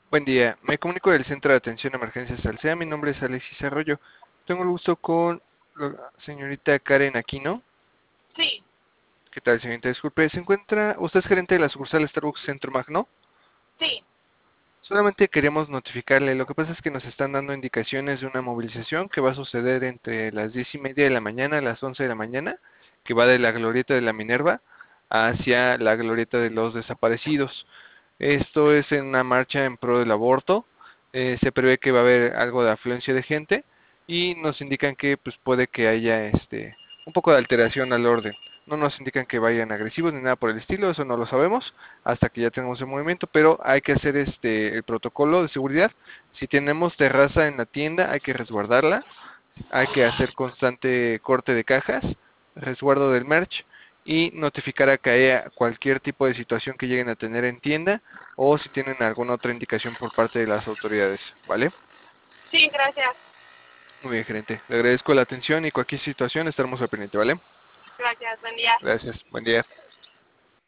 Buen día, me comunico del Centro de Atención a Emergencias Alsea. Mi nombre es Alexis Arroyo. Tengo el gusto con la señorita Karen Aquino. Sí, ¿Qué tal, señorita? Disculpe, ¿se encuentra? ¿Usted es gerente de la sucursal Starbucks Centro Magno? sí, Solamente queríamos notificarle, lo que pasa es que nos están dando indicaciones de una movilización que va a suceder entre las 10:30 de la mañana a las 11 de la mañana, que va de la Glorieta de la Minerva hacia la Glorieta de los Desaparecidos. Esto es en una marcha en pro del aborto. Se prevé que va a haber algo de afluencia de gente y nos indican que pues puede que haya un poco de alteración al orden. No nos indican que vayan agresivos ni nada por el estilo, eso no lo sabemos hasta que ya tengamos el movimiento, pero hay que hacer el protocolo de seguridad. Si tenemos terraza en la tienda, hay que resguardarla, hay que hacer constante corte de cajas, resguardo del merch y notificar a CAEA cualquier tipo de situación que lleguen a tener en tienda o si tienen alguna otra indicación por parte de las autoridades, ¿vale? sí, gracias. Muy bien, gerente. Le agradezco la atención y cualquier situación estaremos al pendiente, ¿vale? Gracias, buen día. Gracias. Buen día.